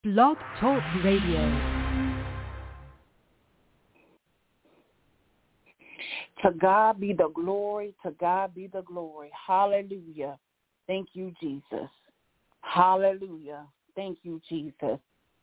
Blog Talk Radio. To God be the glory. To God be the glory. Hallelujah. Thank you, Jesus. Hallelujah. Thank you, Jesus.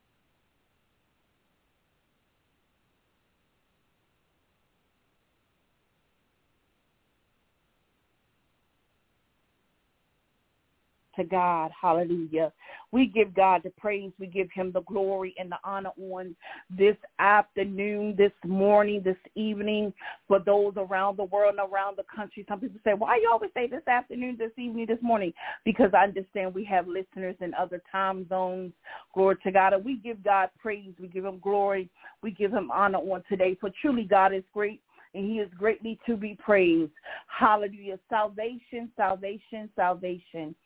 To God, hallelujah. We give God the praise. We give him the glory and the honor on this afternoon, this morning, this evening, for those around the world and around the country. Some people say, why you always say this afternoon, this evening, this morning? Because I understand we have listeners in other time zones. Glory to God. And we give God praise. We give him glory. We give him honor on today. For truly God is great, and he is greatly to be praised. Hallelujah. Salvation, salvation, salvation.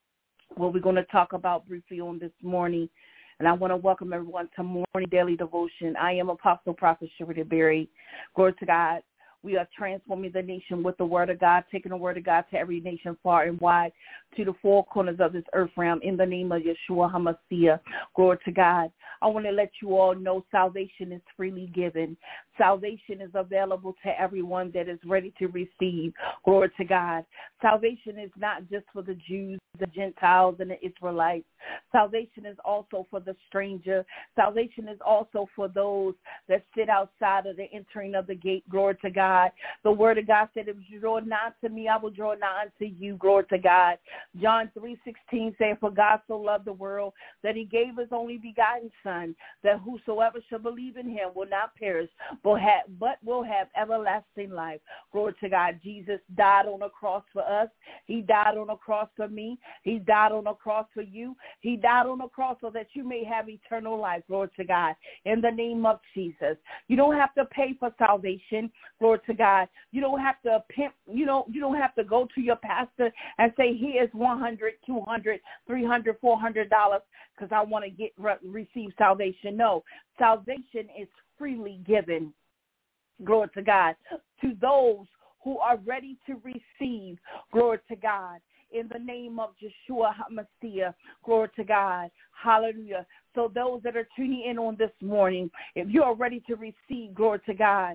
What we're going to talk about briefly on this morning. And I want to welcome everyone to Morning Daily Devotion. I am Apostle Prophet Sherita Berry. Glory to God. We are transforming the nation with the word of God, taking the word of God to every nation far and wide, to the four corners of this earth realm, in the name of Yeshua HaMashiach. Glory to God. I want to let you all know salvation is freely given. Salvation is available to everyone that is ready to receive. Glory to God. Salvation is not just for the Jews, the Gentiles, and the Israelites. Salvation is also for the stranger. Salvation is also for those that sit outside of the entering of the gate. Glory to God. The word of God said, if you draw nigh to me, I will draw nigh unto you. Glory to God. John 3:16 said, for God so loved the world that he gave his only begotten Son, that whosoever shall believe in him will not perish, but will have everlasting life. Glory to God. Jesus died on the cross for us. He died on the cross for me. He died on the cross for you. He died on the cross so that you may have eternal life. Glory to God. In the name of Jesus. You don't have to pay for salvation. Glory to God. You don't have to pimp. You don't have to go to your pastor and say, here's $100, $200, $300, $400 because I want to receive salvation. No, salvation is freely given. Glory to God. To those who are ready to receive. Glory to God. In the name of Yeshua HaMashiach, glory to God, hallelujah. So those that are tuning in on this morning, if you are ready to receive, glory to God,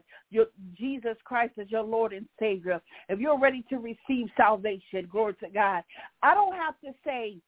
Jesus Christ as your Lord and Savior, if you're ready to receive salvation, glory to God, I don't have to say,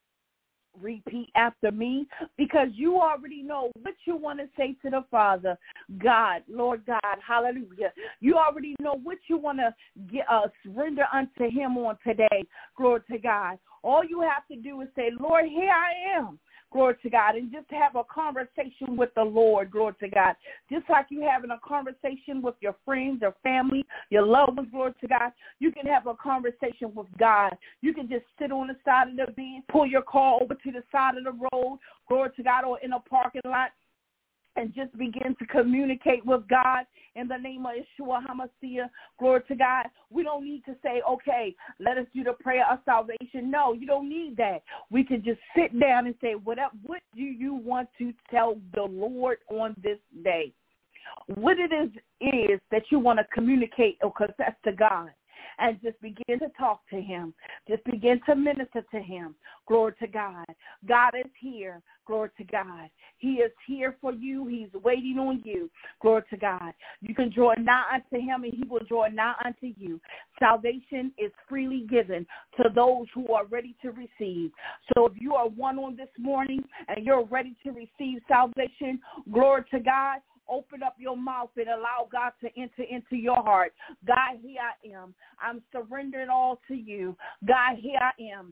repeat after me, because you already know what you want to say to the Father. God, Lord God, hallelujah. You already know what you want to surrender unto him on today. Glory to God. All you have to do is say, Lord, here I am. Glory to God. And just have a conversation with the Lord. Glory to God. Just like you having a conversation with your friends, your family, your loved ones. Glory to God. You can have a conversation with God. You can just sit on the side of the bed, pull your car over to the side of the road. Glory to God. Or in a parking lot. And just begin to communicate with God in the name of Yeshua HaMashiach. Glory to God. We don't need to say, okay, let us do the prayer of salvation. No, you don't need that. We can just sit down and say, what do you want to tell the Lord on this day? What it is that you want to communicate or confess to God. And just begin to talk to him. Just begin to minister to him. Glory to God. God is here. Glory to God. He is here for you. He's waiting on you. Glory to God. You can draw nigh unto him, and he will draw nigh unto you. Salvation is freely given to those who are ready to receive. So if you are one on this morning and you're ready to receive salvation, glory to God, open up your mouth and allow God to enter into your heart. God, here I am. I'm surrendering all to you. God, here I am.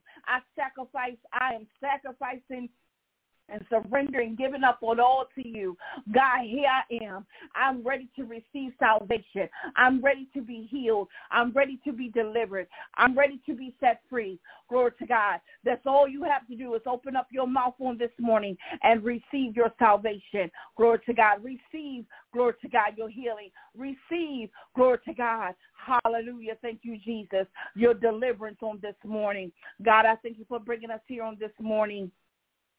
I am sacrificing and surrendering, giving up on all to you. God, here I am. I'm ready to receive salvation. I'm ready to be healed. I'm ready to be delivered. I'm ready to be set free. Glory to God. That's all you have to do is open up your mouth on this morning and receive your salvation. Glory to God. Receive, glory to God, your healing. Receive, glory to God. Hallelujah. Thank you, Jesus. Your deliverance on this morning. God, I thank you for bringing us here on this morning.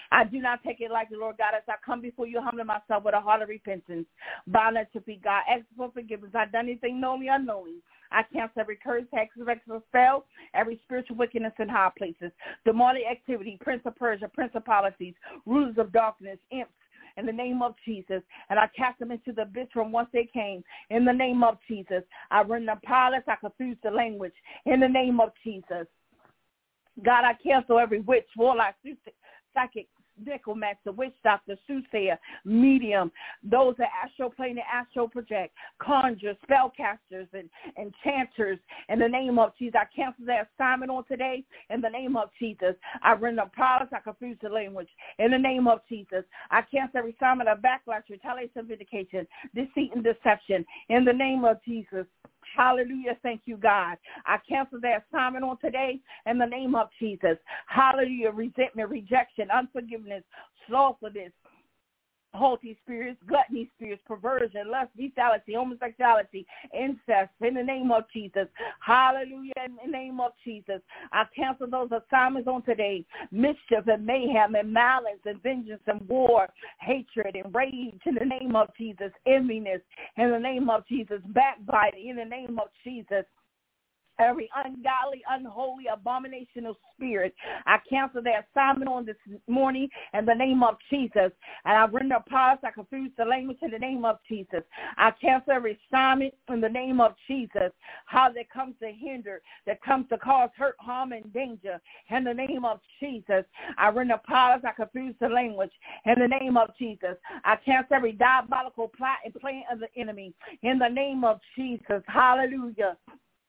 I do not take it lightly, Lord God, as I come before you, humbling myself with a heart of repentance. Bound to be God, ask for forgiveness. I've done anything knowingly, unknowingly. I cancel every curse, hex, or spell, every spiritual wickedness in high places, demonic activity, prince of Persia, principalities, rulers of darkness, imps, in the name of Jesus. And I cast them into the abyss from whence they came. In the name of Jesus. I render them powerless. I confuse the language. In the name of Jesus. God, I cancel every witch, warlock, psychic, necromancer, witch doctor, soothsayer, medium, those that astral plane and astral project, conjurers, spellcasters, and enchanters. In the name of Jesus, I cancel their assignment on today. In the name of Jesus, I render powerless. I confuse the language. In the name of Jesus, I cancel every assignment of backlash, retaliation, vindication, deceit, and deception. In the name of Jesus. Hallelujah. Thank you, God. I cancel their assignment on today in the name of Jesus. Hallelujah. Resentment, rejection, unforgiveness, slothfulness, haughty spirits, gluttony spirits, perversion, lust, bestiality, homosexuality, incest, in the name of Jesus. Hallelujah, in the name of Jesus. I cancel those assignments on today. Mischief and mayhem and malice and vengeance and war, hatred and rage, in the name of Jesus. Enviness, in the name of Jesus. Backbiting, in the name of Jesus. Every ungodly, unholy, abominational spirit, I cancel their assignment on this morning in the name of Jesus. And I render pause. I confuse the language in the name of Jesus. I cancel every assignment in the name of Jesus. How that comes to hinder, that comes to cause hurt, harm, and danger. In the name of Jesus. I render pause. I confuse the language in the name of Jesus. I cancel every diabolical plot and plan of the enemy in the name of Jesus. Hallelujah.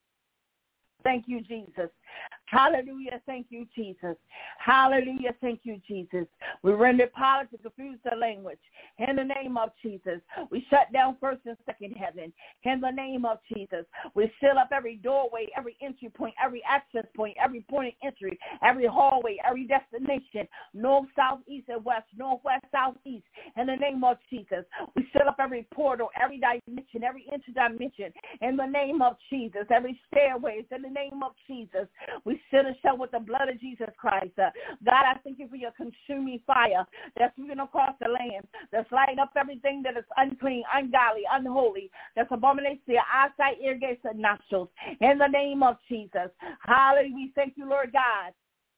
Thank you, Jesus. Hallelujah. Thank you, Jesus. Hallelujah. Thank you, Jesus. We render power to confuse the language. In the name of Jesus. We shut down first and second heaven. In the name of Jesus. We seal up every doorway, every entry point, every access point, every point of entry, every hallway, every destination, north, south, east, and west, northwest, south, east. In the name of Jesus. We seal up every portal, every dimension, every interdimension. In the name of Jesus. Every stairways. In the name of Jesus. We seal and shut with the blood of Jesus Christ. God, I thank you for your consuming fire that's moving across the land, that's lighting up everything that is unclean, ungodly, unholy, that's abomination to your eyesight, ear gates, and nostrils. In the name of Jesus. Hallelujah. We thank you, Lord God,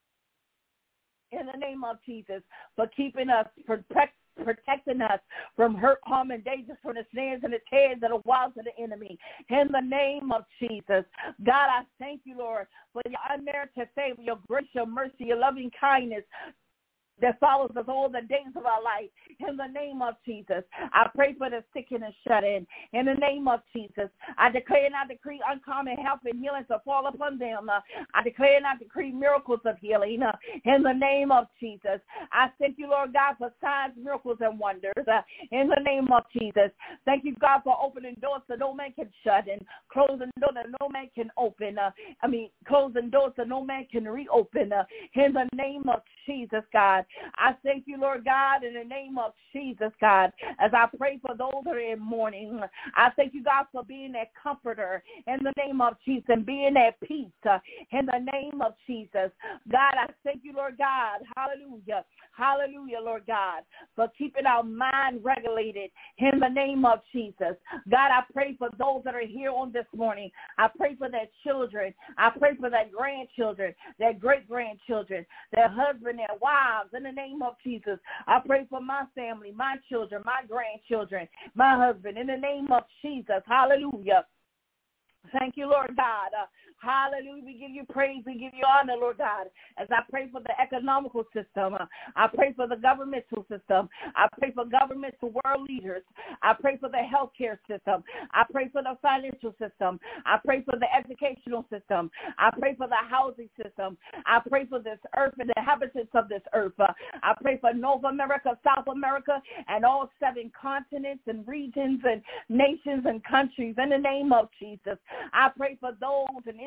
in the name of Jesus, for keeping us, protecting us from hurt, harm, and danger, from the snares and the tears and the wiles of the enemy. In the name of Jesus. God, I thank you, Lord, for your unmerited favor, your grace, your mercy, your loving kindness that follows us all the days of our life. In the name of Jesus. I pray for the sick and the shut in. In the name of Jesus. I declare and I decree uncommon health and healing to fall upon them. I declare and I decree miracles of healing. In the name of Jesus. I thank you, Lord God, for signs, miracles, and wonders. In the name of Jesus. Thank you, God, for opening doors that no man can shut and closing doors that no man can open. Closing doors that no man can reopen. In the name of Jesus, God. I thank you, Lord God, in the name of Jesus, God, as I pray for those that are in mourning. I thank you, God, for being that comforter in the name of Jesus and being that peace in the name of Jesus. God, I thank you, Lord God. Hallelujah. Hallelujah, Lord God, for keeping our mind regulated in the name of Jesus. God, I pray for those that are here on this morning. I pray for their children. I pray for their grandchildren, their great-grandchildren, their husband, their wives, in the name of Jesus. I pray for my family, my children, my grandchildren, my husband, in the name of Jesus. Hallelujah. Thank you, Lord God. Hallelujah. We give you praise. We give you honor, Lord God. As I pray for the economical system, I pray for the governmental system. I pray for governmental world leaders. I pray for the healthcare system. I pray for the financial system. I pray for the educational system. I pray for the housing system. I pray for this earth and the inhabitants of this earth. I pray for North America, South America, and all 7 continents and regions and nations and countries in the name of Jesus. I pray for those in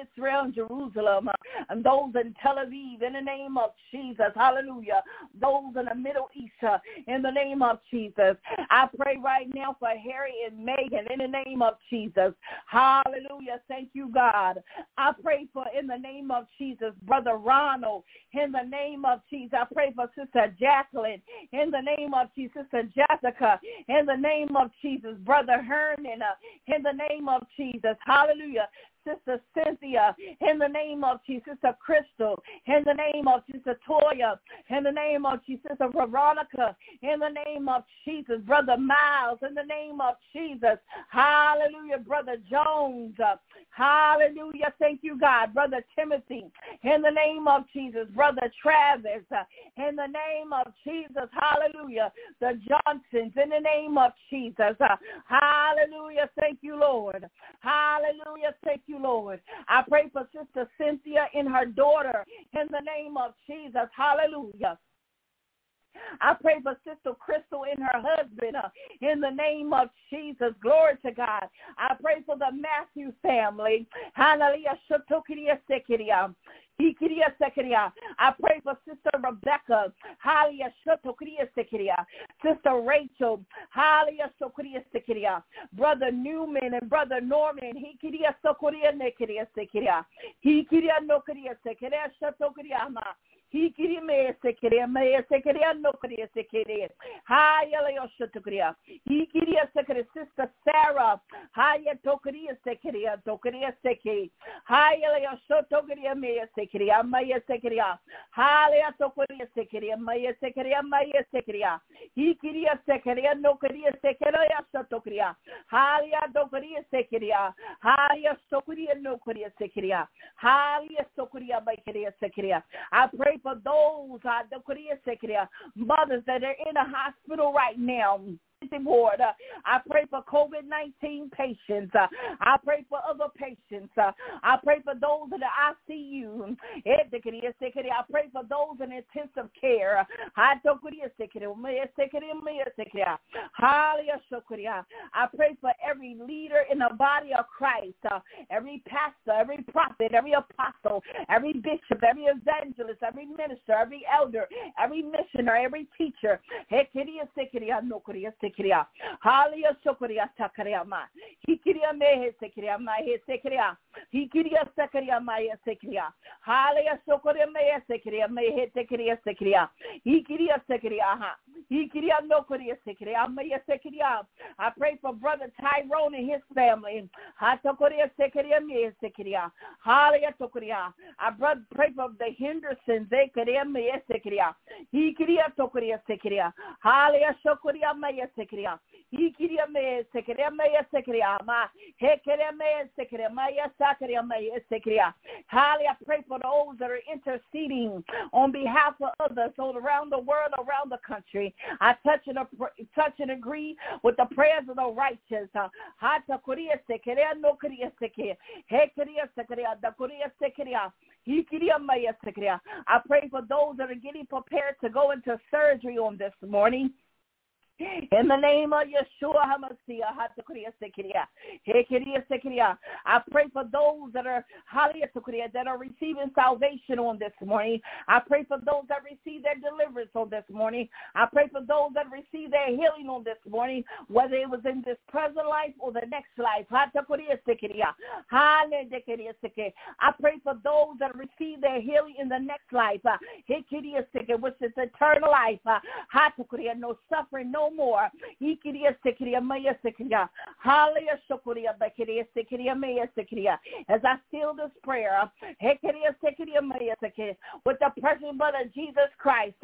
Israel and Jerusalem, and those in Tel Aviv, in the name of Jesus. Hallelujah. Those in the Middle East, in the name of Jesus. I pray right now for Harry and Megan, in the name of Jesus. Hallelujah. Thank you, God. I pray for, in the name of Jesus, Brother Ronald, in the name of Jesus. I pray for Sister Jacqueline, in the name of Jesus. Sister Jessica, in the name of Jesus. Brother Herman, in the name of Jesus. Hallelujah. Sister Cynthia, in the name of Jesus. Sister Crystal, in the name of Jesus. Toya, in the name of Jesus. Sister Veronica, in the name of Jesus. Brother Miles, in the name of Jesus. Hallelujah. Brother Jones, hallelujah. Thank you, God. Brother Timothy, in the name of Jesus. Brother Travis, in the name of Jesus. Hallelujah. The Johnsons, in the name of Jesus. Hallelujah. Thank you, Lord. Hallelujah. Thank you, Lord. I pray for Sister Cynthia and her daughter in the name of Jesus. Hallelujah. I pray for Sister Crystal and her husband in the name of Jesus. Glory to God. I pray for the Matthews family. Hallelujah. I pray for Sister Rebecca, Sister Rachel, Brother Newman and Brother Norman, Sister Sarah, I pray for those mothers that are in a hospital right now. Ward. I pray for COVID-19 patients. I pray for other patients. I pray for those in the ICU. I pray for those in intensive care. I pray for every leader in the body of Christ, every pastor, every prophet, every apostle, every bishop, every evangelist, every minister, every elder, every missionary, every teacher. Hallelujah, Sokoria Sakariama. He kiria me Sekiria, my Sekiria. He kiria Sakaria, my Sekiria. Hallelujah, Sokoria me Sekiria, may Sekiria Sekiria. He kiria Sekiria. He kiria no Korea Sekiria, may Sekiria. I pray for Brother Tyrone and his family. Hatakoria Sekiria, me Sekiria. Hallelujah, Sokoria. I pray for the Hendersons, they kiria me Sekiria. He kiria Tokoria Sekiria. Hallelujah, Sokoria, my Sekiria. I pray for those that are interceding on behalf of others all around the world, around the country. I touch and agree with the prayers of the righteous. I pray for those that are getting prepared to go into surgery on this morning. In the name of Yeshua HaMashiach, I pray for those that are receiving salvation on this morning. I pray for those that receive their deliverance on this morning. I pray for those that receive their healing on this morning, whether it was in this present life or the next life. I pray for those that receive their healing in the next life, which is eternal life. No suffering, no more. As I seal this prayer with the precious blood of Jesus Christ,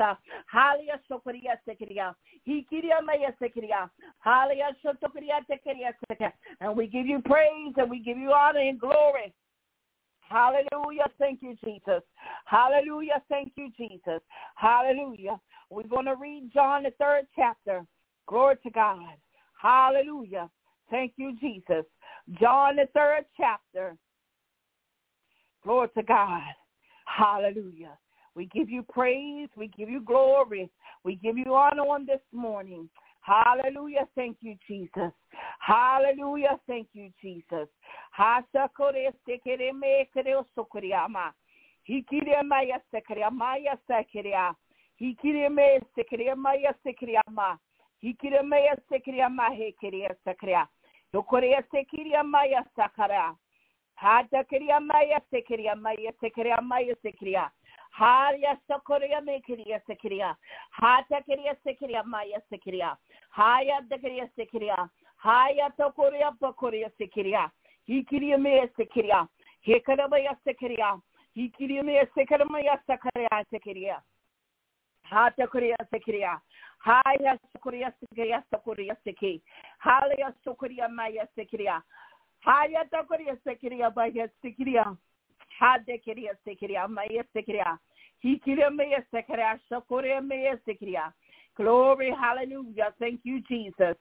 and we give you praise and we give you honor and glory. Hallelujah. Thank you, Jesus. Hallelujah. Thank you, Jesus. Hallelujah. We're going to read John, the 3rd chapter. Glory to God. Hallelujah. Thank you, Jesus. John, the 3rd chapter. Glory to God. Hallelujah. We give you praise. We give you glory. We give you honor on this morning. Hallelujah. Thank you, Jesus. Hallelujah. Thank you, Jesus. Hasakore sekere me kere sokoriama. Hikire maya sekeria maya sekeria. Hikire me sekeria maya sekeriama. Hikire maya sekeria mahe keria sekeria. Dokorea sekeria maya sakara. Hata keria maya sekeria maya sekeria maya sekeria. Haya sokoria me keria sekeria. Hata keria sekeria maya sekeria. Haya dekeria sekeria. Haya tokoria pokoria sekeria. Hikiria me sekeria. Hekara maya sekeria. Hikiria me sekeria maya sakaria sekeria. Hata koria sekeria. Haya sokoria sekeria sokoria seke. Haya sokoria maya sekeria. Haya tokoria sekeria maya sekeria. Hade keria sekeria maya sekeria. Hikiria maya sekeria sokoria maya sekeria. Glory, hallelujah. Thank you, Jesus.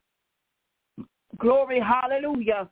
Glory, hallelujah.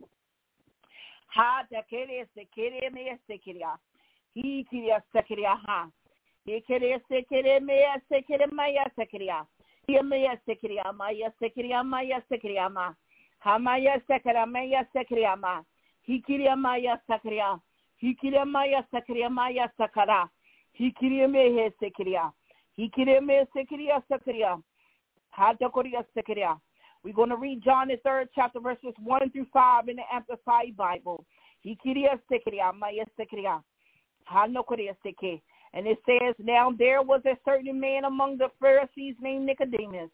Hada keria sekeria maya sekeria. Hikiria sekeria ha. Hikiria sekeria maya sekeria maya sekeria. Maya sekeria maya sekeria maya sekeria ma. Hamaya sekeria maya sekeria ma. Hikiria maya sekeria. Hikiria maya sekeria maya sakara. Hikiria mehe sekeria. Hikiria me sekeria sekeria. Hada koria sekeria. We're going to read John the 3rd chapter verses 1 through 5 in the Amplified Bible. Hikiria sekeria maya sekeria. Hano koria seke. And it says, now there was a certain man among the Pharisees named Nicodemus,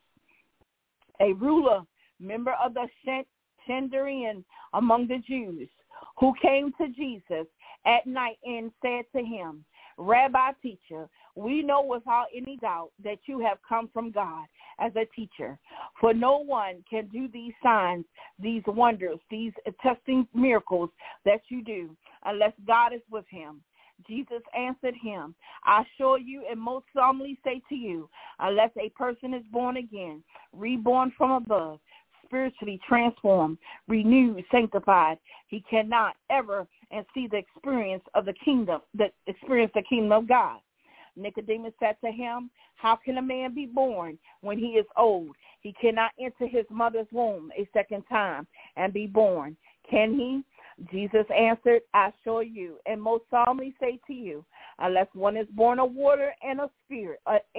a ruler, member of the Sanhedrin among the Jews, who came to Jesus at night and said to him, Rabbi, teacher, we know without any doubt that you have come from God as a teacher, for no one can do these signs, these wonders, these testing miracles that you do, unless God is with him. Jesus answered him, I assure you and most solemnly say to you, unless a person is born again, reborn from above, spiritually transformed, renewed, sanctified, he cannot ever and see the experience of the kingdom, the kingdom of God. Nicodemus said to him, how can a man be born when he is old? He cannot enter his mother's womb a second time and be born. Can he? Jesus answered, I assure you and most solemnly say to you, unless one is born of water and of spirit,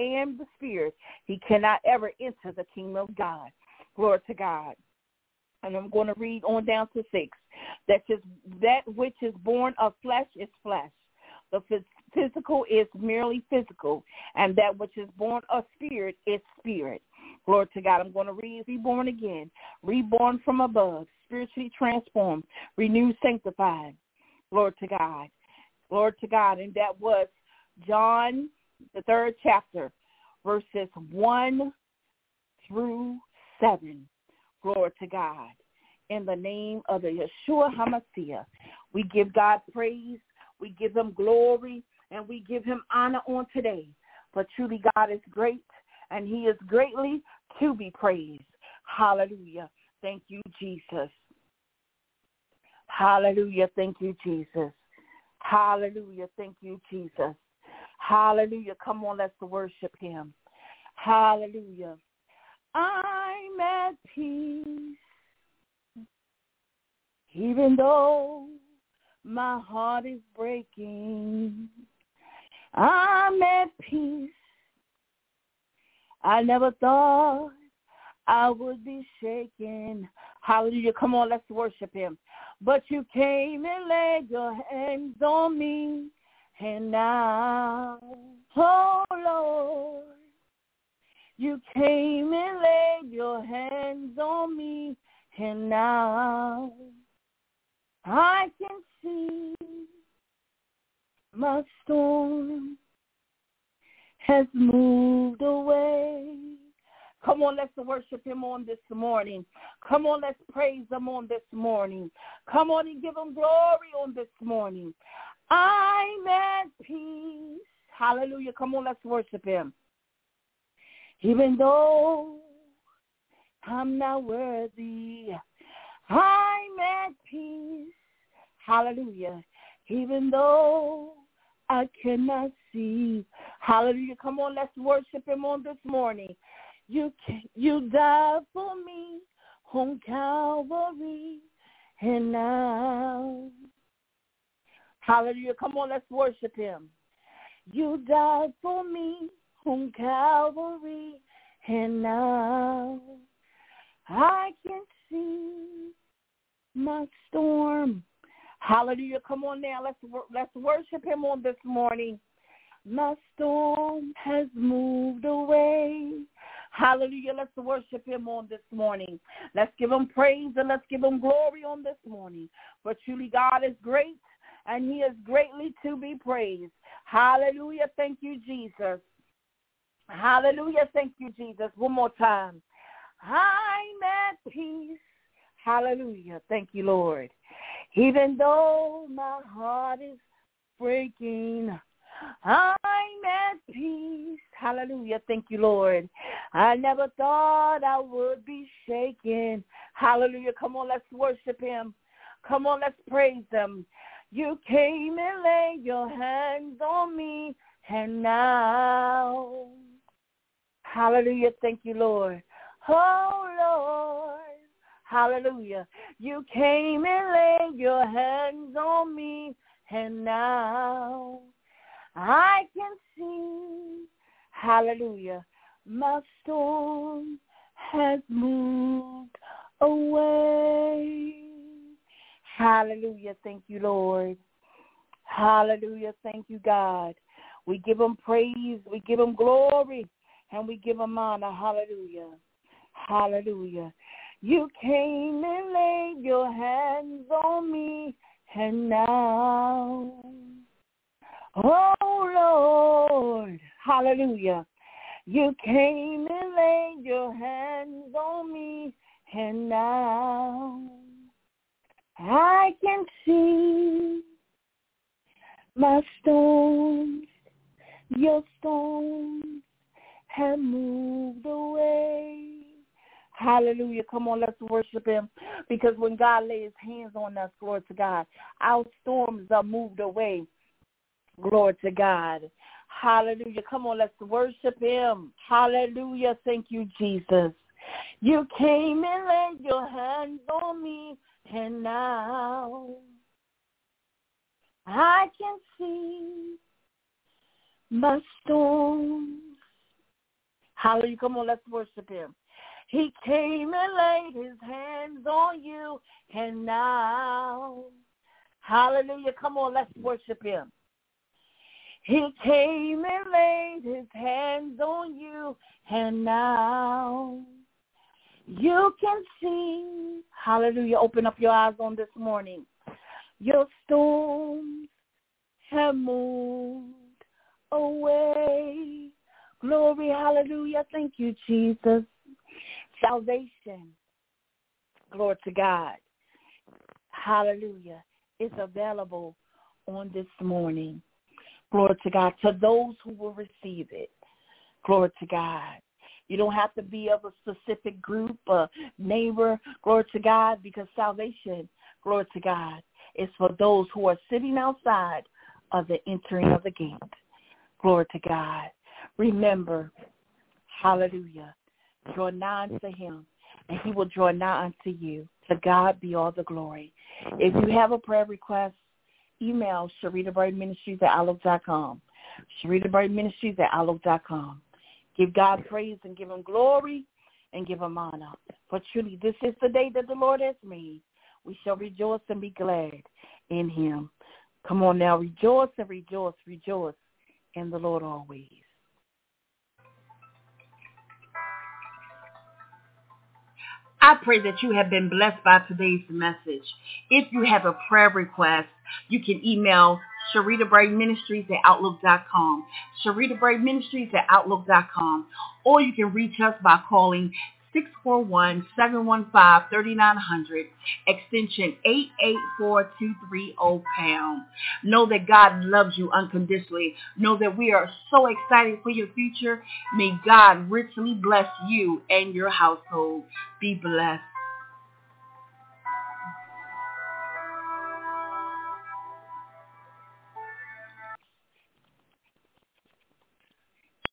he cannot ever enter the kingdom of God. Glory to God. And I'm going to read on down to 6. That which is born of flesh is flesh. The physical is merely physical, and that which is born of spirit is spirit. Glory to God. I'm going to read, reborn again, reborn from above, spiritually transformed, renewed, sanctified. Glory to God. Glory to God. And that was John, the 3rd chapter, verses 1 through 7. Glory to God. In the name of the Yeshua HaMashiach, we give God praise, we give him glory, and we give him honor on today. For truly God is great, and he is greatly to be praised. Hallelujah. Thank you, Jesus. Hallelujah. Thank you, Jesus. Hallelujah. Thank you, Jesus. Hallelujah. Come on, let's worship him. Hallelujah. I'm at peace, even though my heart is breaking. I'm at peace. I never thought I would be shaken. Hallelujah. Come on, let's worship him. But you came and laid your hands on me, and now, oh Lord, you came and laid your hands on me, and now I can see my storm has moved away. Come on, let's worship him on this morning. Come on, let's praise him on this morning. Come on and give him glory on this morning. I'm at peace. Hallelujah. Come on, let's worship him. Even though I'm not worthy, I'm at peace. Hallelujah. Even though I cannot see. Hallelujah. Come on, let's worship him on this morning. You died for me on Calvary, and now. Hallelujah. Come on, let's worship him. You died for me on Calvary, and now I can see my storm. Hallelujah. Come on now. Let's worship him on this morning. My storm has moved away. Hallelujah. Let's worship him on this morning. Let's give him praise and let's give him glory on this morning. For truly God is great and he is greatly to be praised. Hallelujah. Thank you, Jesus. Hallelujah. Thank you, Jesus. One more time. I'm at peace. Hallelujah. Thank you, Lord. Even though my heart is breaking, I'm at peace. Hallelujah. Thank you, Lord. I never thought I would be shaken. Hallelujah. Come on, let's worship him. Come on, let's praise him. You came and laid your hands on me, and now. Hallelujah. Thank you, Lord. Oh, Lord. Hallelujah. You came and laid your hands on me, and now I can see, hallelujah, my storm has moved away. Hallelujah. Thank you, Lord. Hallelujah. Thank you, God. We give him praise, we give him glory, and we give him honor. Hallelujah. Hallelujah. You came and laid your hands on me, and now, oh, Lord, hallelujah. You came and laid your hands on me, and now I can see my storms, your storms have moved away. Hallelujah. Come on, let's worship him. Because when God lays hands on us, glory to God, our storms are moved away. Glory to God. Hallelujah. Come on, let's worship him. Hallelujah. Thank you, Jesus. You came and laid your hands on me, and now I can see my storms. Hallelujah. Come on, let's worship him. He came and laid his hands on you, and now, hallelujah, come on, let's worship him. He came and laid his hands on you, and now you can see, hallelujah, open up your eyes on this morning. Your storms have moved away. Glory, hallelujah, thank you, Jesus. Salvation, glory to God, hallelujah, is available on this morning, glory to God, to those who will receive it, glory to God. You don't have to be of a specific group or neighbor, glory to God, because salvation, glory to God, is for those who are sitting outside of the entering of the gate, glory to God. Remember, hallelujah, draw nigh unto him, and he will draw nigh unto you. To God be all the glory. If you have a prayer request, email SharitaBirdMinistries@outlook.com. SharitaBirdMinistries@outlook.com. Give God praise and give him glory and give him honor. For truly, this is the day that the Lord has made. We shall rejoice and be glad in him. Come on now, rejoice and rejoice, rejoice in the Lord always. I pray that you have been blessed by today's message. If you have a prayer request, you can email SharitaBirdMinistries@outlook.com. SharitaBirdMinistries@outlook.com. Or you can reach us by calling 641-715-3900, extension 884-230 Know that God loves you unconditionally. Know that we are so excited for your future. May God richly bless you and your household. Be blessed.